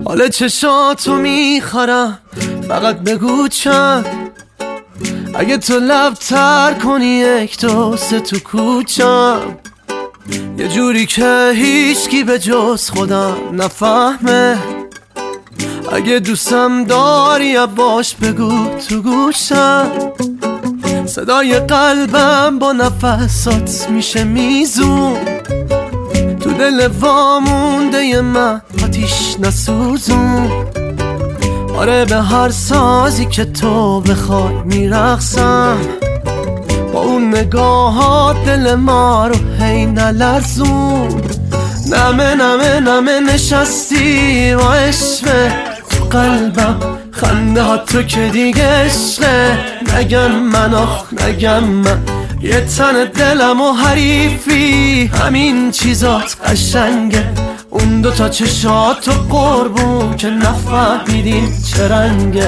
حال چشاتو میخرم، فقط بگو چند. اگه تو لب تر کنی یک دو سه تو کوچم، یه جوری که هیچکی به جز خودم نفهمه. اگه دوستم داری باش بگو تو گوشم، صدای قلبم با نفسات میشه میزون. تو دل وامونده من آتیش نسوزون. آره به هر سازی که تو بخوای میرقصم، با اون نگاهات دل ما رو هی نلرزون. نمه نمه نمه نشستی با عشق تو قلبم، خنده ها تو که دیگه عشقه. نگم من آخ نگم من، یه تن دلم و حریفی، همین چیزات قشنگه. اون دوتا چشات و قربون که نفهمیدین چه رنگه.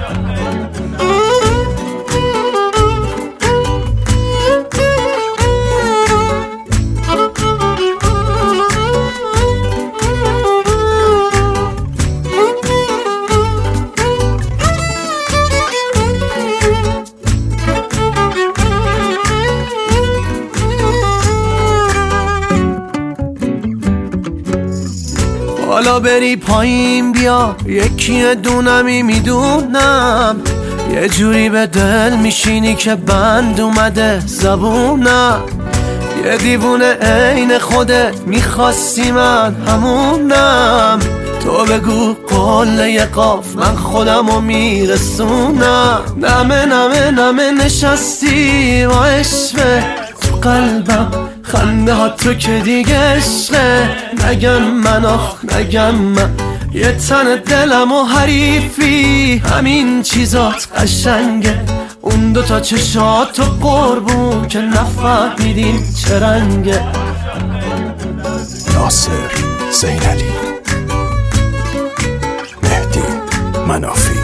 حالا بری پایین بیا، یکی دونمی میدونم. یه جوری به دل میشینی که بند اومده زبونم. یه دیوونه عین خودت میخواستی من همونم. تو بگو قله قاف من خودمو میرسونم. نمه نمه نمه نشستی با عشق تو قلبم، خنده ها تو که دیگه عشقه. نگم من آخ نگم من، یه تن دلم و حریفی، همین چیزات قشنگه. اون دوتا چشات و قربون که نفهمیدین چه رنگه. ناصر زینعلی، مهدی منافی.